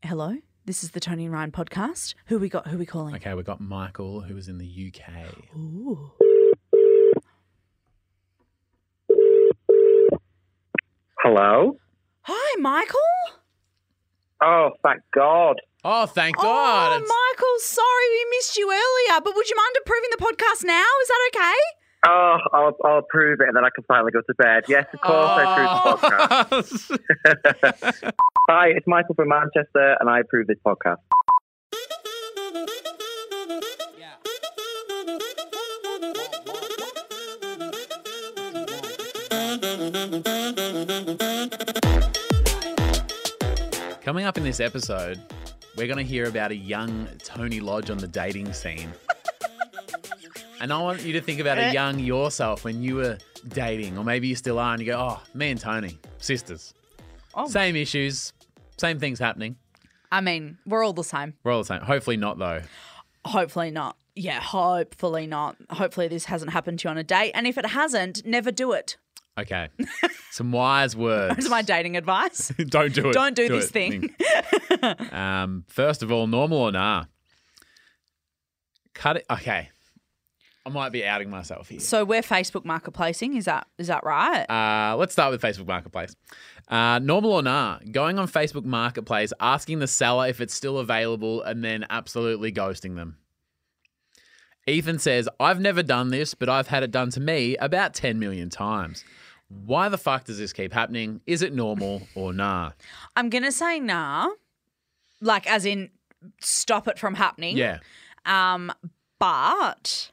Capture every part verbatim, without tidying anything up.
Hello, this is the Tony and Ryan podcast. Who we got? Who we calling? Okay, we've got Michael, who is in the U K. Ooh. Hello? Hi, Michael. Oh, thank God. Oh, thank God. Oh, It's- Michael, sorry we missed you earlier, but would you mind approving the podcast now? Is that okay? Oh, I'll, I'll approve it and then I can finally go to bed. Yes, of course, I approve the podcast. Hi, it's Michael from Manchester and I approve this podcast. Coming up in this episode, we're going to hear about a young Tony Lodge on the dating scene. And I want you to think about a young yourself when you were dating, or maybe you still are, and you go, oh, me and Tony, sisters. Oh. Same issues, same things happening. I mean, we're all the same. We're all the same. Hopefully not, though. Hopefully not. Yeah, hopefully not. Hopefully this hasn't happened to you on a date. And if it hasn't, never do it. Okay. Some wise words. That's my dating advice. Don't do it. Don't do, this it. thing. um, first of all, normal or nah? Cut it. Okay. I might be outing myself here. So we're Facebook marketplacing. Is that is that right? Uh, let's start with Facebook Marketplace. Uh, normal or nah? Going on Facebook Marketplace, asking the seller if it's still available, and then absolutely ghosting them. Ethan says, I've never done this, but I've had it done to me about ten million times. Why the fuck does this keep happening? Is it normal or nah? I'm going to say nah. Like as in stop it from happening. Yeah. Um, but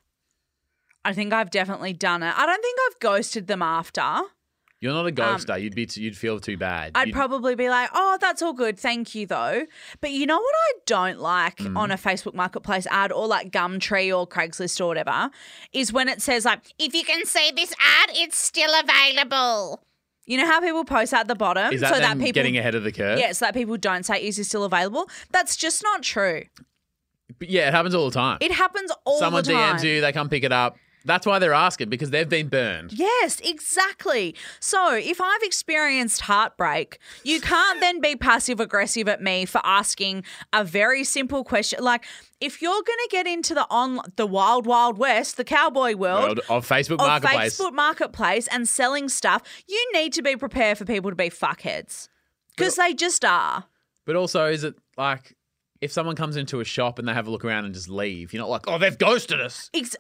I think I've definitely done it. I don't think I've ghosted them after. You're not a ghoster. you'd be t- you'd feel too bad. I'd You'd- probably be like, oh, that's all good. Thank you, though. But you know what I don't like Mm. on a Facebook Marketplace ad or like Gumtree or Craigslist or whatever is when it says like, if you can see this ad, it's still available. You know how people post at the bottom? Is that so them that people, getting ahead of the curve? Yeah, so that people don't say, is this still available? That's just not true. But yeah, it happens all the time. It happens all Someone the time. D Ms you, they come pick it up. That's why they're asking, because they've been burned. Yes, exactly. So if I've experienced heartbreak, you can't then be passive aggressive at me for asking a very simple question. Like if you're going to get into the on the wild, wild west, the cowboy world, World of Facebook of Marketplace. Facebook Marketplace and selling stuff, you need to be prepared for people to be fuckheads because they just are. But also, is it like if someone comes into a shop and they have a look around and just leave, you're not like, oh, they've ghosted us. Ex-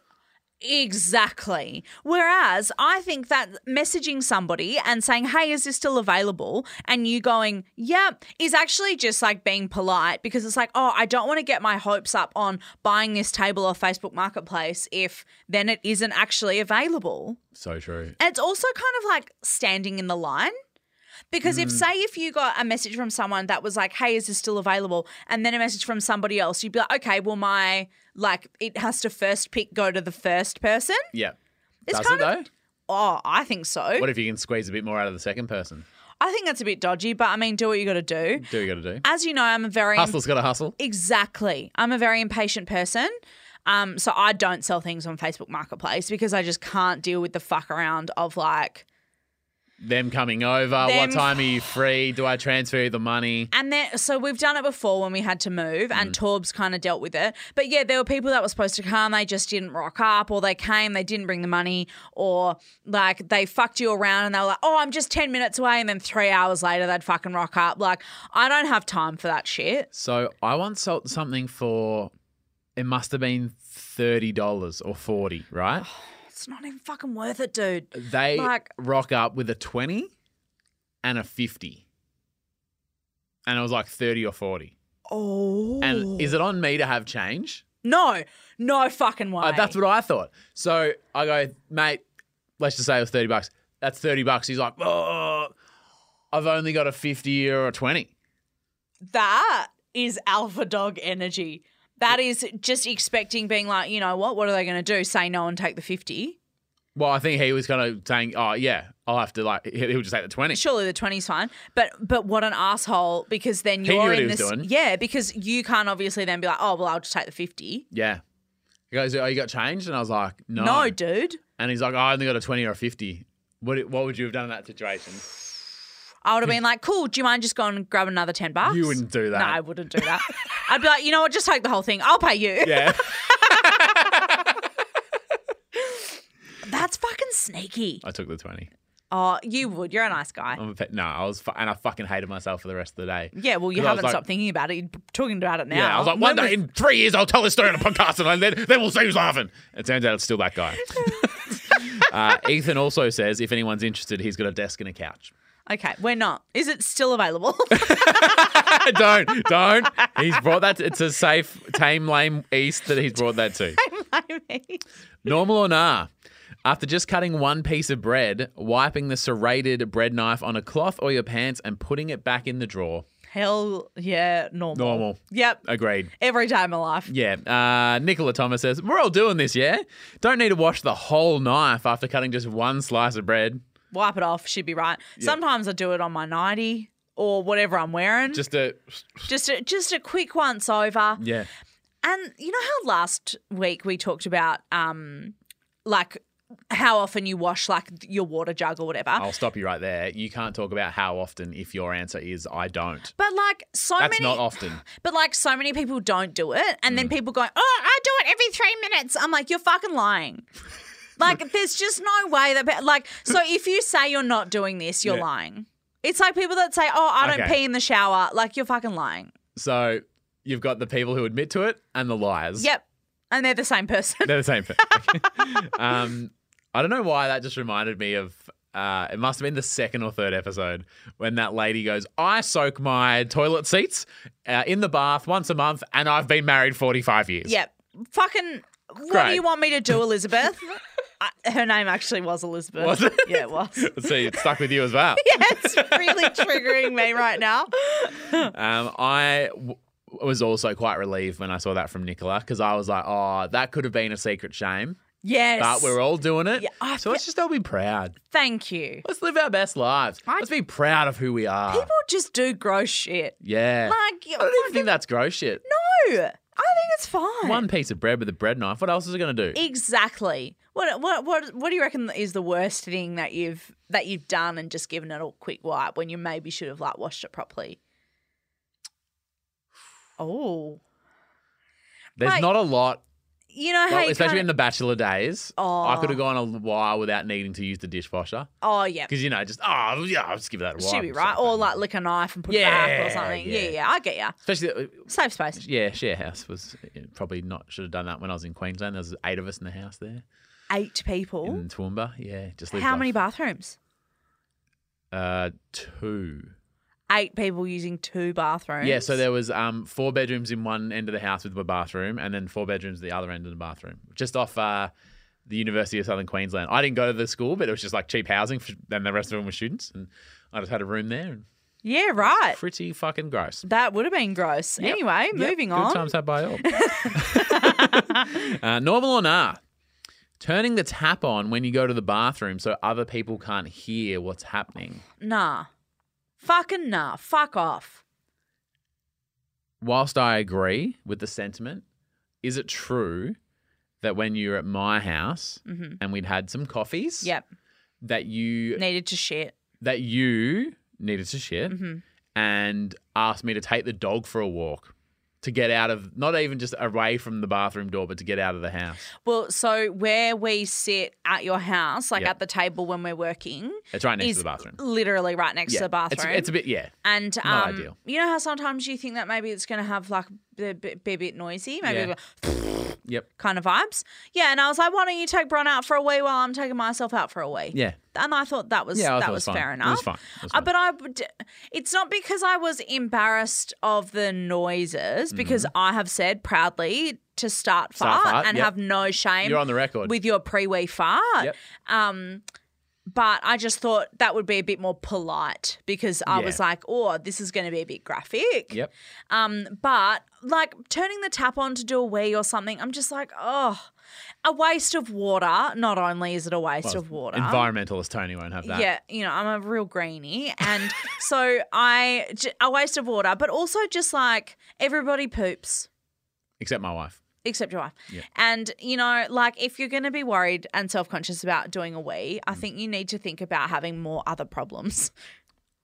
Exactly. Whereas I think that messaging somebody and saying, hey, is this still available? And you going, yeah, is actually just like being polite because it's like, oh, I don't want to get my hopes up on buying this table off Facebook Marketplace if then it isn't actually available. So true. And it's also kind of like standing in the line. Because if, say, if you got a message from someone that was like, hey, is this still available? And then a message from somebody else, you'd be like, okay, well, my, like, it has to first pick go to the first person. Yeah. It's Does kind it, of, though? Oh, I think so. What if you can squeeze a bit more out of the second person? I think that's a bit dodgy, but I mean, do what you got to do. Do what you got to do. As you know, I'm a very Hustle's got to hustle. exactly. I'm a very impatient person. Um, so I don't sell things on Facebook Marketplace because I just can't deal with the fuck around of like. Them coming over. Them- What time are you free? Do I transfer you the money? And then, so we've done it before when we had to move, and Torbs kind of dealt with it. But yeah, there were people that were supposed to come, they just didn't rock up, or they came, they didn't bring the money, or like they fucked you around and they were like, oh, I'm just ten minutes away, and then three hours later they'd fucking rock up. Like, I don't have time for that shit. So I once sold something for, it must have been thirty dollars or forty dollars, right? It's not even fucking worth it, dude. They Like- rock up with a twenty and a fifty. And it was like thirty or forty. Oh. And is it on me to have change? No, no fucking way. Uh, that's what I thought. So I go, mate, let's just say it was thirty bucks. That's thirty bucks. He's like, oh, I've only got a fifty or a twenty. That is alpha dog energy. That is just expecting being like, you know what, what are they going to do? Say no and take the fifty? Well, I think he was kind of saying, oh, yeah, I'll have to like, he- he'll just take the twenty. Surely the twenty's fine. But but what an asshole because then He you're knew what in he was this. doing. Yeah, because you can't obviously then be like, oh, well, I'll just take the fifty. Yeah. He goes, oh, you got changed? And I was like, no. No, dude. And he's like, oh, I only got a twenty or a fifty. What What would you have done in that situation? I would have been like, cool, do you mind just going and grab another ten bucks? You wouldn't do that. No, I wouldn't do that. I'd be like, you know what, just take the whole thing. I'll pay you. Yeah. That's fucking sneaky. I took the twenty. Oh, you would. You're a nice guy. I'm a pet. No, I was, fu- and I fucking hated myself for the rest of the day. Yeah, well, you 'Cause I was haven't like- stopped thinking about it. You're talking about it now. Yeah, I was like, one When day was- in three years, I'll tell this story on a podcast, and then then we'll see who's laughing. It turns out it's still that guy. uh, Ethan also says if anyone's interested, he's got a desk and a couch. Okay, we're not. Is it still available? don't, don't. He's brought that. To, it's a safe, tame, lame east that he's brought that to. Normal or nah? After just cutting one piece of bread, wiping the serrated bread knife on a cloth or your pants and putting it back in the drawer. Hell yeah, normal. Normal. Yep. Agreed. Every day of my life. Yeah. Uh, Nicola Thomas says, we're all doing this, yeah? Don't need to wash the whole knife after cutting just one slice of bread. Wipe it off, should be right. Sometimes I do it on my nightie or whatever I'm wearing. Just a... just a, just a quick once over. Yeah. And you know how last week we talked about um like how often you wash like your water jug or whatever. I'll stop you right there. You can't talk about how often if your answer is I don't. But like so That's many not often. But like so many people don't do it and Mm. then people go, "Oh, I do it every three minutes." I'm like, "You're fucking lying." Like there's just no way that like so if you say you're not doing this, you're Yeah. lying. It's like people that say, "Oh, I don't Okay. pee in the shower." Like you're fucking lying. So you've got the people who admit to it and the liars. Yep. And they're the same person. They're the same thing. um, I don't know why that just reminded me of, uh, it must have been the second or third episode when that lady goes, I soak my toilet seats uh, in the bath once a month and I've been married forty-five years. Yep. Fucking, what Great. do you want me to do, Elizabeth? I, her name actually was Elizabeth. Was it? Yeah, it was. See, it stuck with you as well. Yeah, it's really triggering me right now. Um, I w- was also quite relieved when I saw that from Nicola because I was like, oh, that could have been a secret shame. Yes. But we're all doing it. Yeah, I so let's fe- just all be proud. Tthank you. Let's live our best lives. I- Let's be proud of who we are. People just do gross shit. yeah. Like, I don't even think that's gross shit. no, I think it's fine. One piece of bread with a bread knife. What else is it going to do? Exactly. What what what what do you reckon is the worst thing that you've that you've done and just given it a quick wipe when you maybe should have like washed it properly? Oh. There's Mate, not a lot, You know how well, you especially kinda, in the bachelor days. Oh. I could have gone a while without needing to use the dishwasher Oh yeah. because, you know, just, oh, yeah, I'll just give that a while. Should be right. Or like lick a knife and put it Yeah, back or something. Yeah, yeah. yeah, I get ya. Especially, uh, Safe space. yeah, share house was probably not, should have done that when I was in Queensland. There was eight of us in the house there Eight people. in Toowoomba. Yeah, just lived How off. many bathrooms? Uh, two. Eight people using two bathrooms. Yeah, so there was um four bedrooms in one end of the house with a bathroom, and then four bedrooms at the other end of the bathroom, just off uh, the University of Southern Queensland. I didn't go to the school, but it was just like cheap housing, for, and the rest of them were students, and I just had a room there. And Yeah, right. pretty fucking gross. That would have been gross. Yep. Anyway, Yep, moving good on. times had by all. uh, normal or nah? Turning the tap on when you go to the bathroom so other people can't hear what's happening. Nah. Fucking nah. Fuck off. Whilst I agree with the sentiment, is it true that when you're at my house Mhm. and we'd had some coffees, Yep. that you Needed to shit. that you needed to shit Mm-hmm. and asked me to take the dog for a walk to get out of, not even just away from the bathroom door, but to get out of the house. Well, so where we sit at your house, like Yep. at the table when we're working, It's right next is to the bathroom. literally right next Yeah, to the bathroom. It's, it's a bit, yeah. And Not um, ideal. you know how sometimes you think that maybe it's going to have like be, be, be a bit noisy, maybe Yeah. go Yep. kind of vibes. Yeah, and I was like, why don't you take Bron out for a wee while I'm taking myself out for a wee? Yeah. And I thought that was Yeah, I that thought it was was fine. fair It enough. was fine. It was Uh, fine. but I, would- it's not because I was embarrassed of the noises, because I have said proudly to start fart, Mm-hmm. Start fart, and yep. have no shame. You're on the record. with your pre-wee fart. Yep. Um, but I just thought that would be a bit more polite because I Yeah. was like, oh, this is going to be a bit graphic. Yep. Um, but like turning the tap on to do a wee or something, I'm just like, oh, a waste of water. Not only is it a waste Well, of water. Environmentalist Tony won't have that. Yeah, you know, I'm a real greenie. And so I, j- a waste of water, but also just like everybody poops. Except my wife. Except your wife. Yeah. And, you know, like if you're going to be worried and self conscious about doing a wee, Mm. I think you need to think about having more other problems.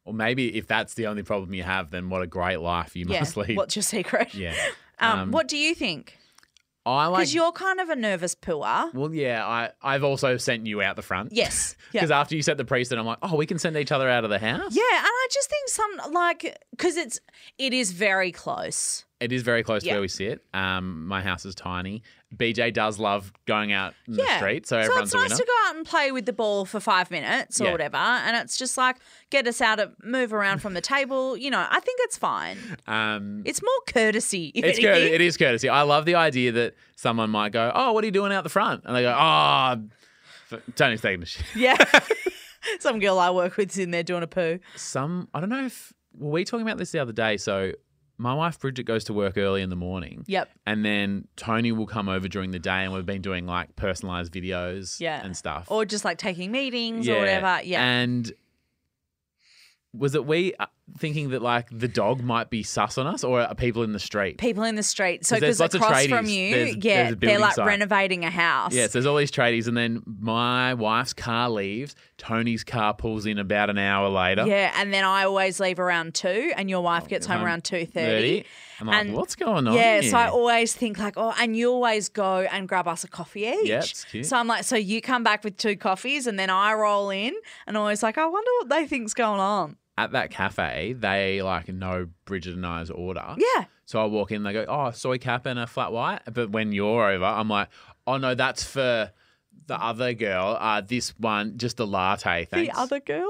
Or maybe if that's the only problem you have, then what a great life you Yeah. must lead. What's your secret? Yeah. Um, Um, what do you think? I like. Because you're kind of a nervous pooer. Well, yeah. I I've also sent you out the front. Yes. Yeah. Because after you set the precedent, I'm like, oh, we can send each other out of the house. Yeah, and I just think some like because it's it is very close. It is very close Yeah. to where we sit. Um, my house is tiny. B J does love going out in Yeah. the street, so So everyone's it's a nice winner. to go out and play with the ball for five minutes or Yeah. whatever, and it's just like get us out, of, move around from the table. You know, I think it's fine. Um, It's more courtesy. If it's anything. cour- it is courtesy. I love the idea that someone might go, "Oh, what are you doing out the front?" And they go, "Oh, f- Tony's taking the shit." Yeah. Some girl I work with's in there doing a poo. Some I don't know if were we talking about this the other day. So my wife Bridget goes to work early in the morning. Yep. And then Tony will come over during the day, and we've been doing like personalized videos Yeah. and stuff. Or just like taking meetings or whatever. Yeah. And was it we uh, thinking that like the dog might be sus on us, or are people in the street? People in the street. So 'Cause there's because lots of across from tradies. you, There's- yeah, there's a they're building like site. renovating a house. Yes, there's all these tradies, and then my wife's car leaves. Tony's car pulls in about an hour later. Yeah, and then I always leave around two, and your wife gets home home around two thirty. I'm like, And- what's going on? Yeah, here? so I always think like, oh, and you always go and grab us a coffee each. Yeah, it's cute. So I'm like, so you come back with two coffees, and then I roll in, and always like, I wonder what they think's going on. At that cafe, they like know Bridget and I's order. Yeah. So I walk in, they go, "Oh, soy cap and a flat white." But when you're over, I'm like, "Oh no, that's for the other girl. Uh, this one, just a latte, thanks." The other girl.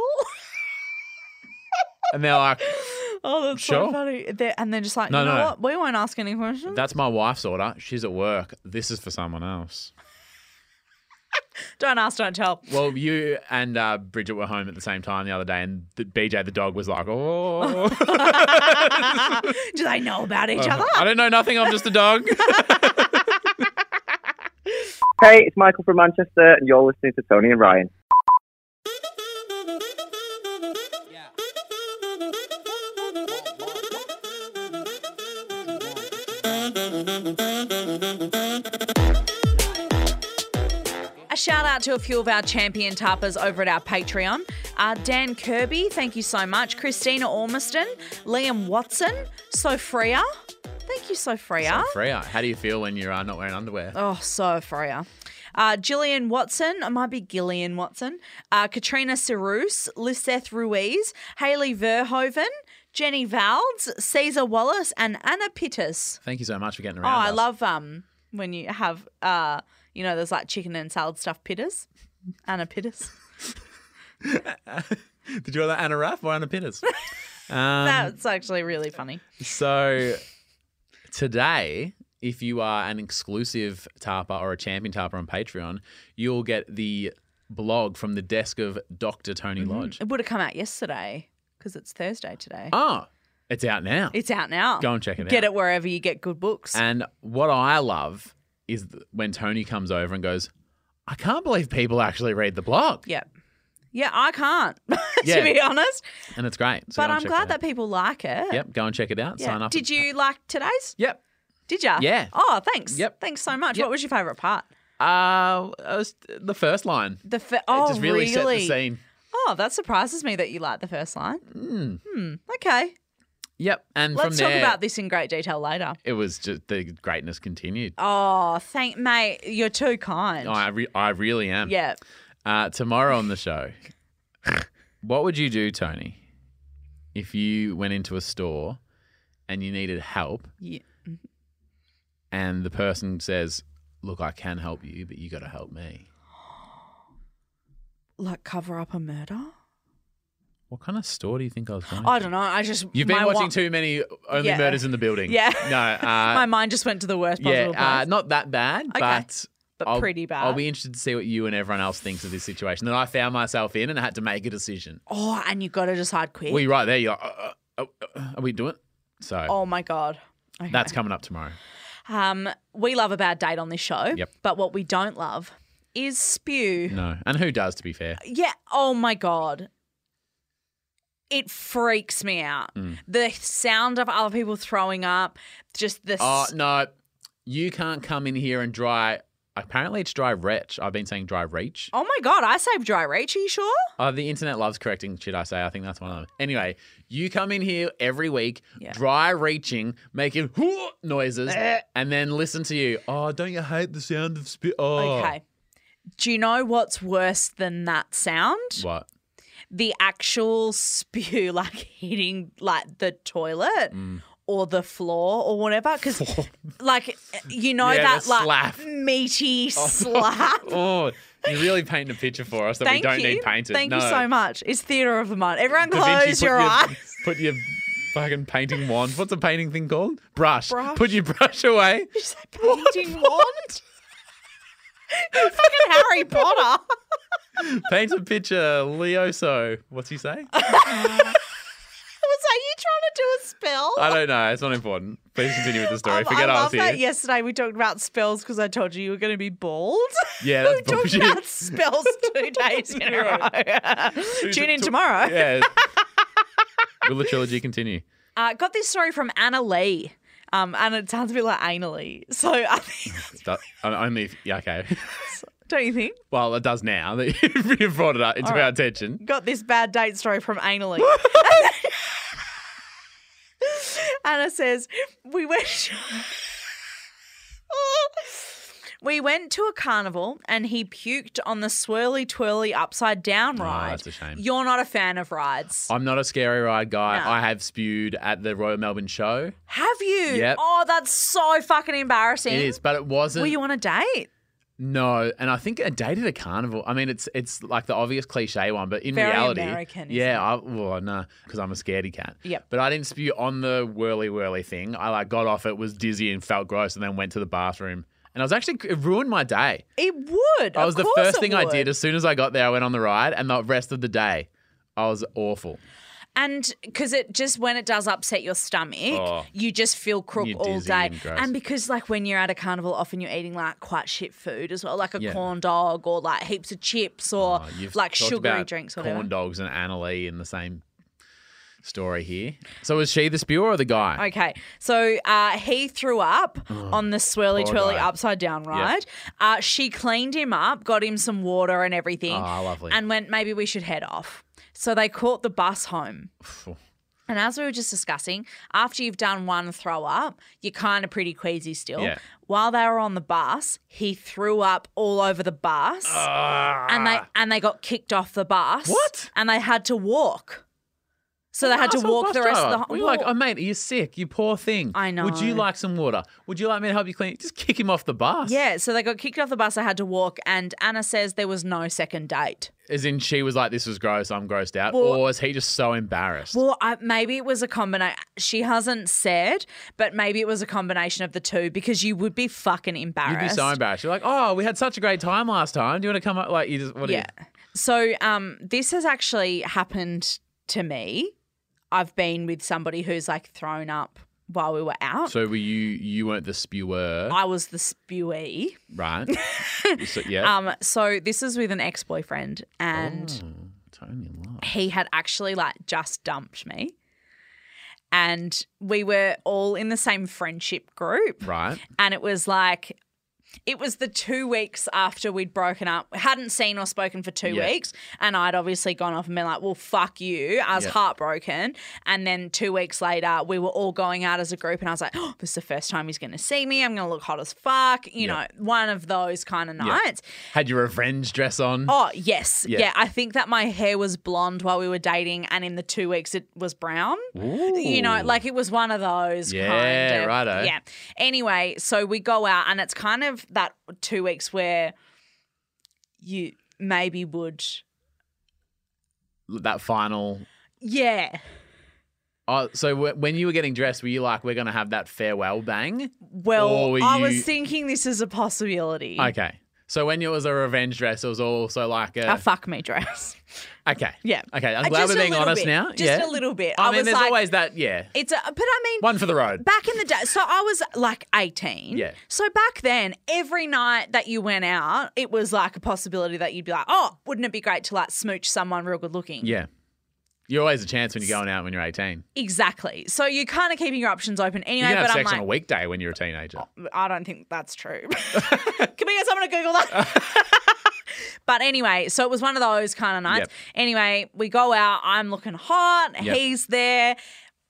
And they're like, Oh, that's Sure. so funny. They're, and they're just like, No, you know no. what? We won't ask any questions. "That's my wife's order. She's at work. This is for someone else." Don't ask, don't tell. Well, you and uh, Bridget were home at the same time the other day, and the, B J the dog was like, "Oh, Do they know about each other? I don't know nothing. I'm just a dog." Hey, it's Michael from Manchester, and you're listening to Tony and Ryan. A shout out to a few of our champion tappers over at our Patreon. Uh, Dan Kirby, thank you so much. Christina Ormiston, Liam Watson, Sophia. Thank you, Sophia. Freya, how do you feel when you're uh, not wearing underwear? Oh, Sophia. Uh, Gillian Watson, it might be Gillian Watson. Uh, Katrina Cerus, Liseth Ruiz, Hayley Verhoeven, Jenny Valds, Caesar Wallace, and Anna Pittis. Thank you so much for getting Oh, around. I us. love um when you have uh you know there's like chicken and salad stuffed pittas. Anna Pittis. Did you want that Anna Raff or Anna Pitters? um, That's actually really funny. so today, if you are an exclusive tarper or a champion tarper on Patreon, you'll get the blog from the desk of Doctor Tony Lodge. It would have come out yesterday because it's Thursday today. Oh, it's out now. It's out now. Go and check it Get out. it wherever you get good books. And what I love is th- when Tony comes over and goes, "I can't believe people actually read the blog." yeah. Yeah, I can't, to Yeah. be honest. And it's great. So But go and I'm check glad it that out. people like it. Yep, go and check it out. Yeah. Sign up. Did you like today's? Yep. Did you? Yeah. Oh, thanks. Yep. Thanks so much. Yep. What was your favourite part? Uh, it was the first line. The fi- It oh, just really, really? set the scene. Oh, that surprises me that you like the first line. Hmm. Okay. Yep. And Let's from talk there, about this in great detail later. it was just the greatness continued. Oh, thank mate. You're too kind. Oh, I, re- I really am. Yeah. Uh, tomorrow on the show, what would you do, Tony, if you went into a store and you needed help yeah. and the person says, "Look, I can help you, but you got to help me"? Like cover up a murder? What kind of store do you think I was going I to? don't know. I just You've been my watching one- too many Only Yeah. Murders in the Building. Yeah. No. Uh, My mind just went to the worst yeah, possible place. uh, not that bad, but but I'll, pretty bad. I'll be interested to see what you and everyone else thinks of this situation that I found myself in and I had to make a decision. oh, and you got to decide quick. Well, you're right there. You're like, uh, uh, uh, are we doing it? So oh my god. Okay. that's coming up tomorrow. Um, we love a bad date on this show. Yep. But what we don't love is spew. No. And who does, to be fair? Yeah. Oh my god. It freaks me out. Mm. The sound of other people throwing up, just the. Oh, s- no. You can't come in here and dry Apparently it's dry retch. I've been saying dry reach. Oh my God, I saved dry reach. Are you sure? Uh, the internet loves correcting shit I say. I think that's one of them. Anyway, you come in here every week, Yeah. dry reaching, making noises, and then listen to you. Oh, don't you hate the sound of spit? Oh. Okay. Do you know what's worse than that sound? What? The actual spew, like hitting like the toilet Mm. or the floor or whatever. Because, like, you know Yeah, that the like slap. meaty slap. Oh, you're really painting a picture for us that Thank we don't you. need painted. Thank no. you so much. It's theatre of the mind. Everyone Da Vinci, close put your eyes. Put your fucking painting wand. What's a painting thing called? Brush. Brush. Put your brush away. You say painting wand? You're fucking Harry Potter. Paint a picture, Leo. So, what's he say? Was that you trying to do a spell? I don't know. It's not important. Please continue with the story. Um, Forget I I, love was that here. yesterday we talked about spells because I told you you were going to be bald. Yeah, that's we talked bullshit. about spells two days in a row. Tune in Tw- tomorrow. Yeah. Will the trilogy continue? Uh, got this story from Anna Lee. Um, and it sounds a bit like anally. So I think, That- I mean, only if, yeah, okay. don't you think? Well, it does now that you've brought it up into All right. our attention. Got this bad date story from anally. Anna says, we went we went to a carnival and he puked on the swirly twirly upside down ride. Oh, that's a shame. You're not a fan of rides. I'm not a scary ride guy. No. I have spewed at the Royal Melbourne Show. Have you? Yep. Oh, that's so fucking embarrassing. It is, but it wasn't. Were you on a date? No, and I think I dated a carnival. I mean, it's it's like the obvious cliche one, but in Very reality, American, isn't yeah, it? I, well, no, because I'm a scaredy cat. Yep. But I didn't spew on the whirly whirly thing. I like got off it, was dizzy and felt gross, and then went to the bathroom. And I was actually it ruined my day. It would. That was Of the course first it thing I would. did. As soon as I got there, I went on the ride, and the rest of the day, I was awful. And because it just, when it does upset your stomach, Oh. you just feel crook You're all dizzy day. and gross. And because, like, when you're at a carnival, often you're eating, like, quite shit food as well, like a Yeah. corn dog or, like, heaps of chips or, Oh, you've like, talked sugary about drinks or whatever. corn dogs and Anna Lee in the same story here. So was she the spewer or the guy? Okay, so uh, he threw up on the swirly poor twirly guy. upside down ride. Uh, she cleaned him up, got him some water and everything, Oh, lovely. and went, maybe we should head off. So they caught the bus home. Phew. And as we were just discussing, after you've done one throw up, you're kind of pretty queasy still. Yeah. While they were on the bus, he threw up all over the bus, and they and they got kicked off the bus. What? And they had to walk. So they had to Asshole walk bus the rest of driver. the. Were you like, Well, oh mate, are you sick? You poor thing. I know. Would you like some water? Would you like me to help you clean? Just kick him off the bus. Yeah, so they got kicked off the bus. They had to walk, and Anna says there was no second date. As in, she was like, "This was gross. I'm grossed out," Well- or is he just so embarrassed? Well, I, maybe it was a combination. She hasn't said, but maybe it was a combination of the two because you would be fucking embarrassed. You'd be so embarrassed. You're like, "Oh, we had such a great time last time. Do you want to come up?" Like, you just what? do you- Yeah. So um, this has actually happened to me. I've been with somebody who's like thrown up while we were out. So were you? You weren't the spewer, I was the spewee. right? so, yeah. Um, so this is with an ex-boyfriend, and Oh, Tony Love. he had actually like just dumped me. And we were all in the same friendship group. Right. And it was like, it was the two weeks after we'd broken up. We hadn't seen or spoken for two Yeah. weeks. And I'd obviously gone off and been like, well, fuck you. I was Yeah. heartbroken. And then two weeks later, we were all going out as a group. And I was like, oh, this is the first time he's going to see me. I'm going to look hot as fuck. You Yeah. know, one of those kind of nights. Had your revenge dress on. Oh, yes. Yeah. Yeah. I think that my hair was blonde while we were dating. And in the two weeks, it was brown. You know, Ooh. like it was one of those Yeah, kind of. righto. Yeah. Anyway, so we go out and it's kind of that two weeks where you maybe would. that final. Yeah. Oh, so w- when you were getting dressed, were you like, "We're going to have that farewell bang"? Well, Or were I you- was thinking this is a possibility. Okay. So when it was a revenge dress, it was also like a. A fuck me dress. okay. Yeah. Okay. I'm Uh, glad just we're a being little honest bit. now. Just yeah. a little bit. I, I mean, was there's like- always that. Yeah. It's a, but I mean, One for the road. back in the day, so I was like eighteen. Yeah. So back then, every night that you went out, it was like a possibility that you'd be like, oh, wouldn't it be great to like smooch someone real good looking? Yeah. You're always a chance when you're going out when you're eighteen. Exactly. So you're kind of keeping your options open anyway. You can have but sex I'm on like, a weekday when you're a teenager. I don't think that's true. Can we get someone to Google that? But anyway, so it was one of those kind of nights. Yep. Anyway, we go out. I'm looking hot. Yep. He's there.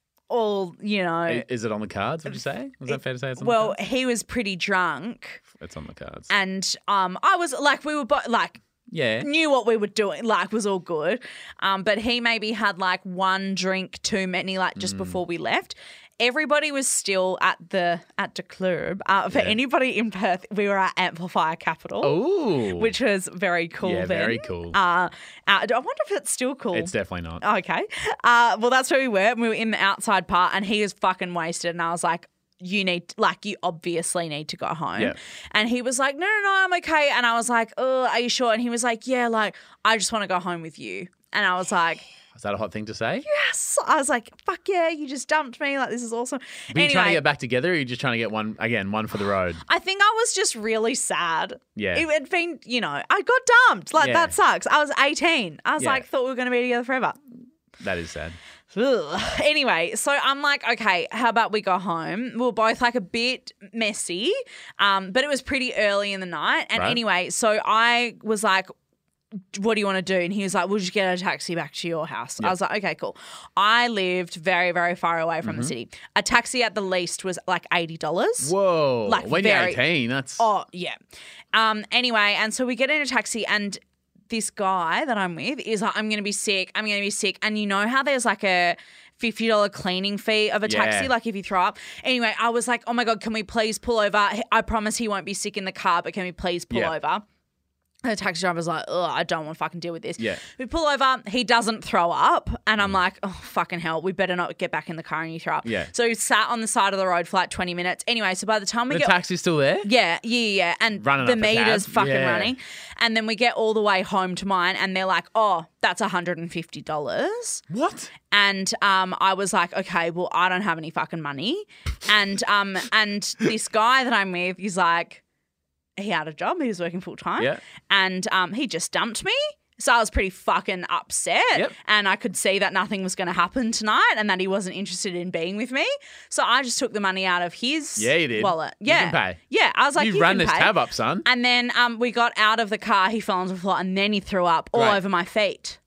All, you know. I- Is it on the cards, would you say? Was that fair to say it's on Well, the cards? he was pretty drunk. It's on the cards. And um, I was like, we were both like, Yeah. knew what we were doing, like was all good. Um, but he maybe had like one drink too many, like just Mm. before we left. Everybody was still at the at the club. Uh, for Yeah. anybody in Perth, we were at Amplifier Capital, Ooh. which was very cool. Yeah, then. very cool. Uh, uh, I wonder if it's still cool. It's definitely not. Okay. Uh, well, that's where we were. And we were in the outside part, and he was fucking wasted. And I was like, you need, like, you obviously need to go home. Yeah. And he was like, no, no, no, I'm okay. And I was like, oh, are you sure? And he was like, yeah, like, I just want to go home with you. And I was like, Is that a hot thing to say? yes. I was like, fuck yeah, you just dumped me. Like, this is awesome. Are you trying to get back together or are you just trying to get one, again, one for the road? I think I was just really sad. Yeah. It had been, you know, I got dumped. Like, Yeah. that sucks. I was eighteen. I was Yeah. like, thought we were going to be together forever. That is sad. Ugh. Anyway, so I'm like, okay, how about we go home? We were both like a bit messy, um, but it was pretty early in the night. And Right. anyway, so I was like, what do you want to do? And he was like, we'll just get a taxi back to your house. I was like, okay, cool. I lived very, very far away from Mm-hmm. the city. A taxi at the least was like eighty dollars. Whoa. Like when very- you're eighteen, that's... Oh, yeah. Um. Anyway, and so we get in a taxi and this guy that I'm with is like, I'm going to be sick. I'm going to be sick. And you know how there's like a fifty dollars cleaning fee of a taxi, Yeah. like if you throw up. Anyway, I was like, oh my God, can we please pull over? I promise he won't be sick in the car, but can we please pull Yeah. over? And the taxi driver's like, ugh, I don't want to fucking deal with this. Yeah. We pull over, he doesn't throw up, and I'm like, oh, fucking hell, we better not get back in the car and you throw up. Yeah. So we sat on the side of the road for like twenty minutes. Anyway, so by the time we The get taxi's still there? yeah, yeah, yeah. And Running the up the meter's tab. fucking Yeah. running. And then we get all the way home to mine and they're like, oh, that's one hundred fifty dollars. What? And um, I was like, okay, well, I don't have any fucking money. And um, and this guy that I'm with, he's like, he had a job. He was working full time. Yeah. And um, he just dumped me. So I was pretty fucking upset. Yep. And I could see that nothing was going to happen tonight and that he wasn't interested in being with me. So I just took the money out of his Yeah, you did. wallet. You Yeah. can pay. Yeah. I was like, you, you ran can this pay. tab up, son. And then um, we got out of the car. He fell onto the floor and then he threw up all Right. over my feet.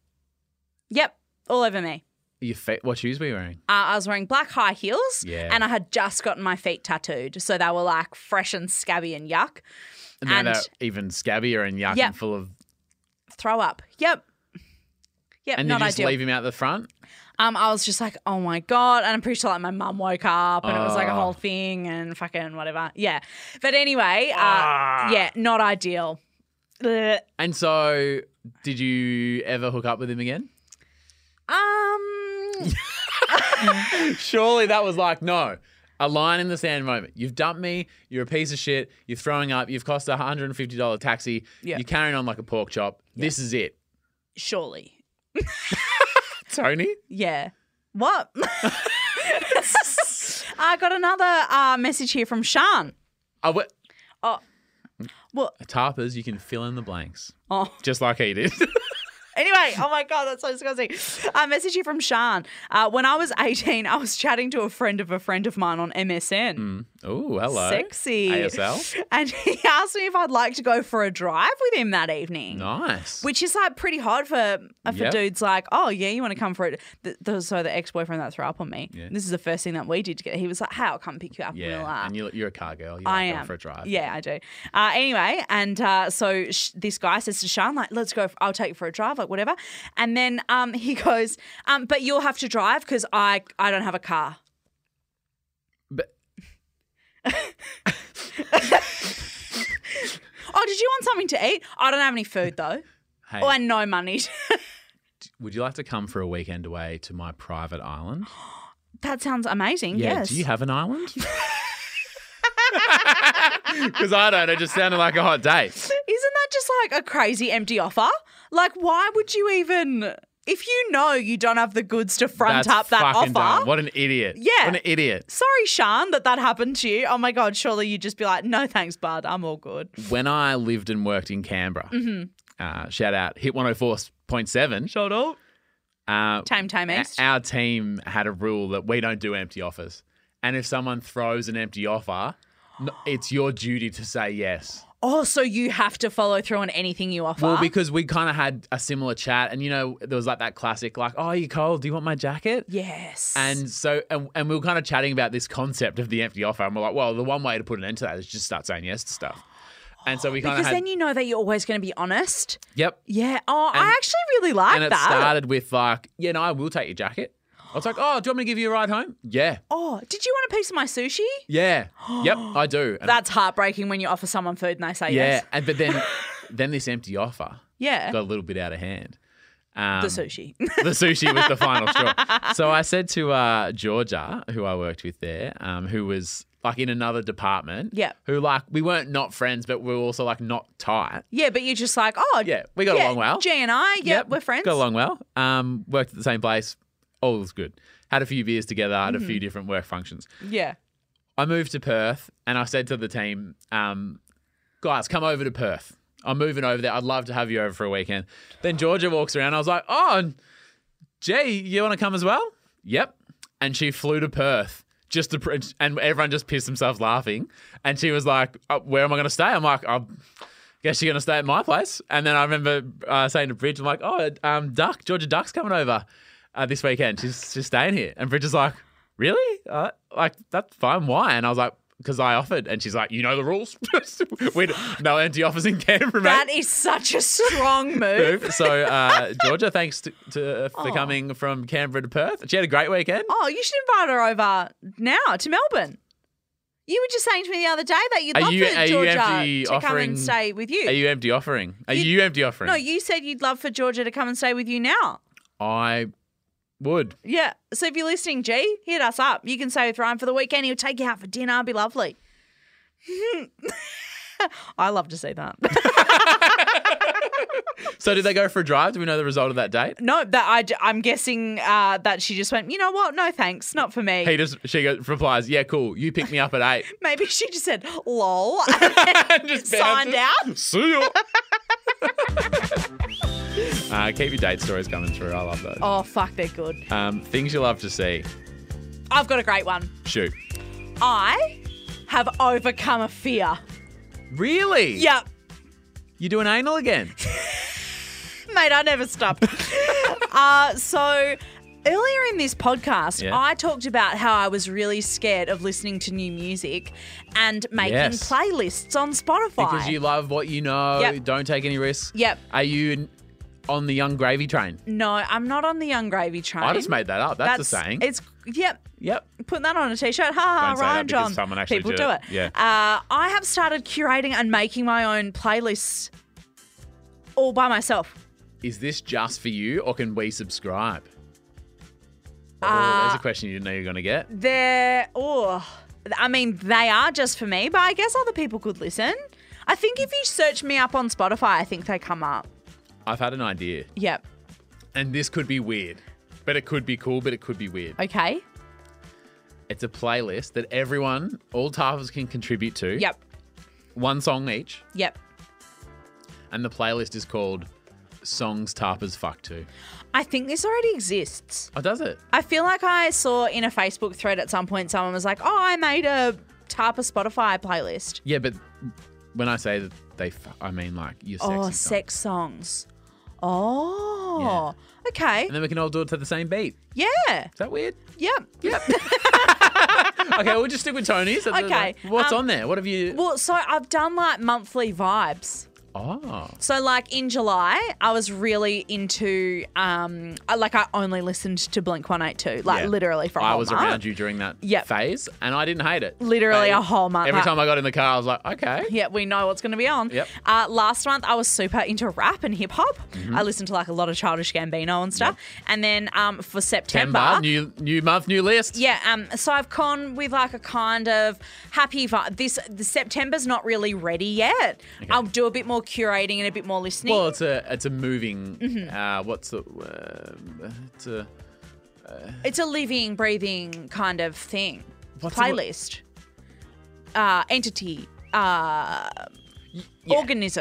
Yep. All over me. Your fe- what shoes were you wearing? Uh, I was wearing black high heels Yeah. and I had just gotten my feet tattooed. So they were like fresh and scabby and yuck. And, then And- they're even scabbier and yuck Yep. and full of... Throw up. Yep. Yep. And not did you just ideal. leave him out the front? Um, I was just like, oh my God. And I'm pretty sure like my mum woke up and it was like a Oh. whole thing and fucking whatever. Yeah. But anyway, uh, Ah. yeah, not ideal. Ugh. And so, did you ever hook up with him again? Um, Surely that was like, no. A line in the sand moment. You've dumped me. You're a piece of shit. You're throwing up. You've cost a one hundred fifty dollars taxi. Yeah. You're carrying on like a pork chop. This is it. surely. Tony? Yeah. What? I got another uh, message here from Sean. Oh, what? Oh, well, Tarpers, you can fill in the blanks. oh. Just like he did. Anyway, oh my God, that's so disgusting. A message here from Sean. Uh, when I was eighteen, I was chatting to a friend of a friend of mine on M S N. Oh, hello. Sexy. A S L? And he asked me if I'd like to go for a drive with him that evening. Nice. Which is like pretty hard for uh, for Yep. dudes like, oh yeah, you want to come for it? The, the, so the ex boyfriend that threw up on me. Yeah. This is the first thing that we did together. He was like, hey, I'll come pick you up. And we were yeah. like, And you're, you're a car girl. You I like going am for a drive. Yeah, I do. Uh, anyway, and uh, so sh- this guy says to Sean, like, let's go. f- I'll take you for a drive, like whatever. And then um, he goes, um, but you'll have to drive because I I don't have a car. But Oh, did you want something to eat? I don't have any food though. hey, Oh, and no money. would you like to come for a weekend away to my private island? That sounds amazing. Yeah. Yes. Do you have an island? Because I don't. It just sounded like a hot date. Isn't that just like a crazy empty offer? Like, why would you even, if you know you don't have the goods to front That's up that fucking offer? dumb. What an idiot. Yeah. What an idiot. Sorry, Sean, that that happened to you. Oh my God, surely you'd just be like, no thanks, bud. I'm all good. When I lived and worked in Canberra, Mm-hmm. uh, shout out Hit one oh four point seven, Shut up. Uh, Time, time, a- East. Our team had a rule that we don't do empty offers. And if someone throws an empty offer, n- it's your duty to say yes. Oh, so you have to follow through on anything you offer? Well, because we kind of had a similar chat, and you know, there was like that classic, like, "Oh, you cold? Do you want my jacket?" Yes. And so, and, and we were kind of chatting about this concept of the empty offer, and we're like, "Well, the one way to put an end to that is just start saying yes to stuff." And so we kind of because had, then you know that you're always going to be honest. yep. Yeah. Oh, And- I actually really like And it that. started with like, "Yeah, no, I will take your jacket." I was like, "Oh, do you want me to give you a ride home?" Yeah, Oh, did you want a piece of my sushi? yeah, yep, I do. And That's heartbreaking when you offer someone food and they say yeah, yes. and but then, then this empty offer Yeah. got a little bit out of hand. Um, The sushi. the sushi was the final straw. So I said to uh, Georgia, who I worked with there, um, who was like in another department, Yeah. who like we weren't not friends, but we were also like not tight. Yeah, but you're just like, oh, Yeah, we got yeah, along well. G and I, yeah, we're friends. Got along well. Um, worked at the same place. All was good. Had a few beers together. Had Mm-hmm. a few different work functions. Yeah. I moved to Perth, and I said to the team, um, guys, come over to Perth. I'm moving over there. I'd love to have you over for a weekend. Then Georgia walks around. I was like, oh, gee, you want to come as well? Yep. And she flew to Perth just to, pr- and everyone just pissed themselves laughing. And she was like, oh, where am I going to stay? I'm like, I guess you're going to stay at my place. And then I remember uh, saying to Bridge, I'm like, oh, um, Duck, Georgia Duck's coming over uh, this weekend. She's she's staying here. And Bridge is like, really? Uh, like, that's fine. Why? And I was like, because I offered. And she's like, you know the rules. we no empty offers in Canberra, mate. That is such a strong move. So, uh, Georgia, thanks to, to, uh, for Aw. coming from Canberra to Perth. She had a great weekend. Oh, you should invite her over now to Melbourne. You were just saying to me the other day that you'd Are love you- for are you Georgia empty to come offering- and stay with you. Are you empty offering? Are You- you, empty offering? No, you said you'd love for Georgia to come and stay with you now. I would. Yeah. So if you're listening, G, hit us up. You can stay with Ryan for the weekend. He'll take you out for dinner. It'll be lovely. I love to see that. So, did they go for a drive? Do we know the result of that date? No, that I, I'm guessing uh, that she just went, you know what? No, thanks. Not for me. He just she goes, replies, "Yeah, cool. You pick me up at eight." Maybe she just said, lol, Just signed bounces. out. See ya. uh, keep your date stories coming through. I love those. Oh, fuck, they're good. Um, things you love to see. I've got a great one. Shoot. I have overcome a fear. Really? Yep. You doing anal again? Mate, I never stop. uh, so earlier in this podcast, Yeah. I talked about how I was really scared of listening to new music and making Yes. playlists on Spotify. Because you love what you know. Yep. Don't take any risks. Yep. Are you on the Young Gravy train? No, I'm not on the Young Gravy train. I just made that up. That's, a saying. It's yep. Yep. Putting that on a t-shirt. Ha ha, Don't say that Ryan because John. someone actually People did do it. it. Yeah. Uh, I have started curating and making my own playlists all by myself. Is this just for you, or can we subscribe? Oh, Uh, there's a question you didn't know you were going to get. They're, oh, I mean, they are just for me, but I guess other people could listen. I think if you search me up on Spotify, I think they come up. I've had an idea, Yep. and this could be weird, but it could be cool, but it could be weird. Okay. It's a playlist that everyone, all Tarfers can contribute to. Yep. One song each, Yep. and the playlist is called Songs Tarpers Fuck To. I think this already exists. Oh, does it? I feel like I saw in a Facebook thread at some point someone was like, oh, I made a Tarpa Spotify playlist. Yeah, but when I say that they, fu- I mean like your sexy Oh, song. sex songs. Oh, okay. And then we can all do it to the same beat. Yeah. Is that weird? Yep. Yep. Okay, we'll just stick with Tony's. Okay, What's um, on there? What have you? Well, so I've done like monthly vibes. Oh. So like in July, I was really into, um, I- like I only listened to Blink one eighty-two, like Yeah. literally for a I whole was month. around you during that Yep. phase, and I didn't hate it. Literally Hey, a whole month. Every Like- time I got in the car, I was like, okay. Yeah, we know what's going to be on. Yep. Uh, last month, I was super into rap and hip hop. Mm-hmm. I listened to like a lot of Childish Gambino and stuff. And then um, for September, September, new new month, new list. yeah, um, so I've gone with like a kind of happy vibe. This the September's not really ready yet. I'll do a bit more curating and a bit more listening. Well, it's a it's a moving. Mm-hmm. Uh, what's the? Uh, it's a. It's a living, breathing kind of thing. What's the wo- Playlist. Uh, entity. Uh, yeah. Organism.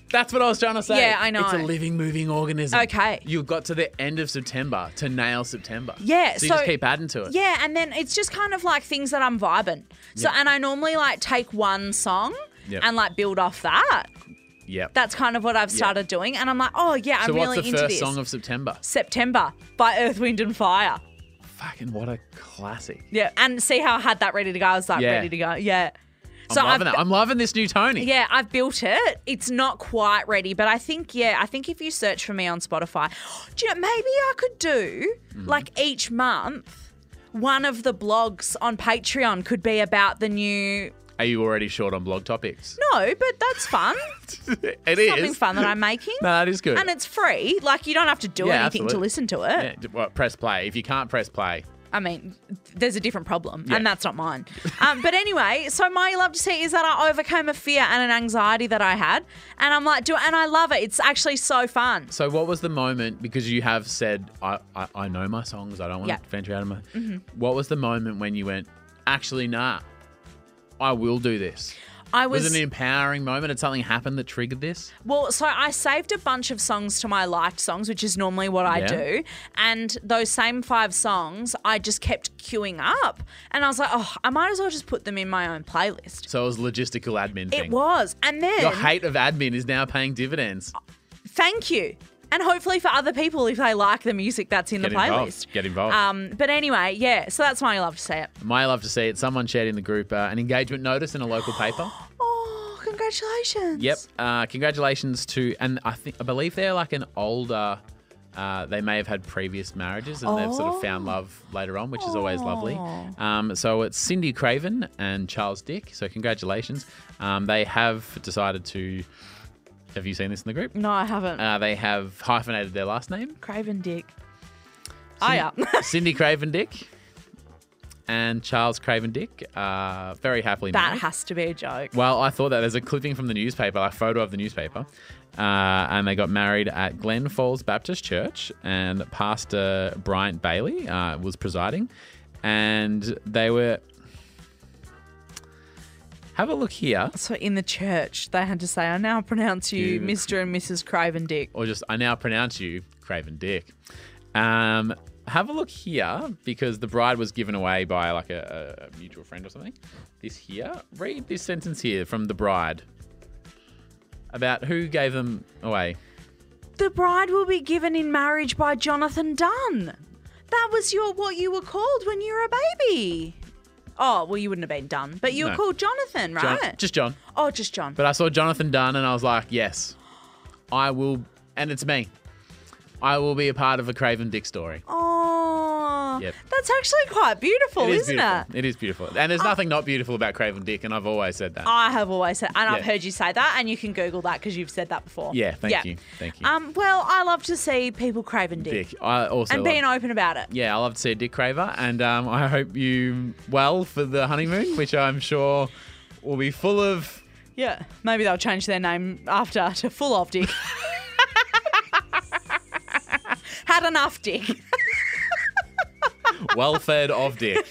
That's what I was trying to say. Yeah, I know. It's a living, moving organism. Okay. You've got to the end of September to nail September. Yeah, So you so- just keep adding to it. Yeah, and then it's just kind of like things that I'm vibing. So, Yeah. and I normally like take one song Yep. and like build off that. Yep. That's kind of what I've started doing. And I'm like, oh, yeah, I'm so really what's the into first this. song of September? September by Earth, Wind and Fire. Fucking what a classic. Yeah, and see how I had that ready to go. I was like, Yeah. ready to go. Yeah. I'm So loving I've, that. I'm loving this new Tony. Yeah, I've built it. It's not quite ready, but I think, yeah, I think if you search for me on Spotify, do you know, maybe I could do Mm-hmm. like each month, one of the blogs on Patreon could be about the new. Are you already short on blog topics? No, but that's fun. It is. Something fun that I'm making. No, that is good. And it's free. Like, you don't have to do Yeah, anything to absolutely. listen to it. Yeah, d- well, press play. If you can't press play, I mean, there's a different problem, Yeah. and that's not mine. Um, but anyway, so my you love to see is that I overcame a fear and an anxiety that I had, and I'm like, do and I love it. It's actually so fun. so what was the moment, because you have said, I, I, I know my songs, I don't want Yeah. to venture out of my... What was the moment when you went, actually, nah, I will do this? I Was, was, it an empowering moment? Did something happen that triggered this? well, so I saved a bunch of songs to my liked songs, which is normally what I Yeah. do, and those same five songs I just kept queuing up, and I was like, oh, I might as well just put them in my own playlist. So it was logistical admin thing. It was, and then Your hate of admin is now paying dividends. thank you. And hopefully for other people, if they like the music that's in Get the involved. playlist. Get involved. Um, but anyway, yeah, so that's why I love to see it. My love to see it. Someone shared in the group uh, an engagement notice in a local paper. Oh, congratulations. Yep. Uh, congratulations to, and I think I believe they're like an older. Uh, they may have had previous marriages and they've sort of found love later on, which is always lovely. Um, so it's Cindy Craven and Charles Dick. So congratulations. Um, they have decided to. Have you seen this in the group? No, I haven't. Uh, they have hyphenated their last name. Craven Dick. Oh, yeah. Cindy Craven Dick and Charles Craven Dick are very happily That married. has to be a joke. Well, I thought that there's a clipping from the newspaper, a photo of the newspaper, uh, and they got married at Glen Falls Baptist Church, and Pastor Bryant Bailey uh, was presiding, and they were. Have a look here, So in the church, they had to say, I now pronounce you You- Mister and Missus Craven Dick. or just I now pronounce you Craven Dick. Um, have a look here because the bride was given away by like a, a mutual friend or something. This here, read this sentence here from the bride about who gave them away. The bride will be given in marriage by Jonathan Dunn. That was your what you were called when you were a baby. Oh, well, you wouldn't have been Dunn, but you were No. called Jonathan, John, right? just John. Oh, just John. But I saw Jonathan Dunn and I was like, yes, I will, and it's me. I will be a part of a Craven Dick story. Oh, Yep. that's actually quite beautiful, It is isn't beautiful. it? It is beautiful. And there's nothing not beautiful about Craven Dick, and I've always said that. I have always said, and I've Yeah. heard you say that, and you can Google that because you've said that before. Yeah, thank you. Thank you. Um, well, I love to see people craving dick, Dick. I also and love- being open about it. Yeah, I love to see a Dick Craver, and um, I hope you well for the honeymoon, which I'm sure will be full of. Yeah, maybe they'll change their name after to full of dick. Had enough dick. Well-fed of Dick.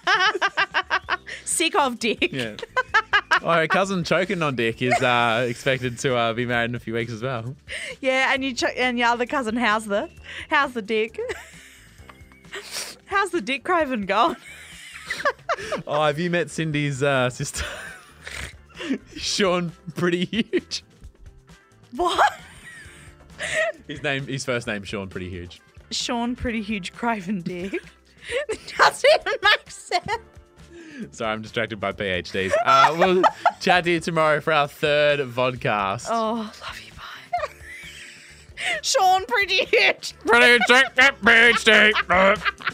Sick of dick. Yeah. Oh, her cousin choking on Dick is uh, expected to uh, be married in a few weeks as well. Yeah, and you ch- and your other cousin, how's the how's the dick? How's the dick craven going? Oh, have you met Cindy's uh, sister? Sean, pretty huge. What? His name, his first name, Sean, pretty huge. Sean, pretty huge craven dick. It doesn't even make sense. Sorry, I'm distracted by PhDs. Uh, we'll chat to you tomorrow for our third vodcast. Oh, love you, bye. Sean, pretty huge. Pretty check that PhD.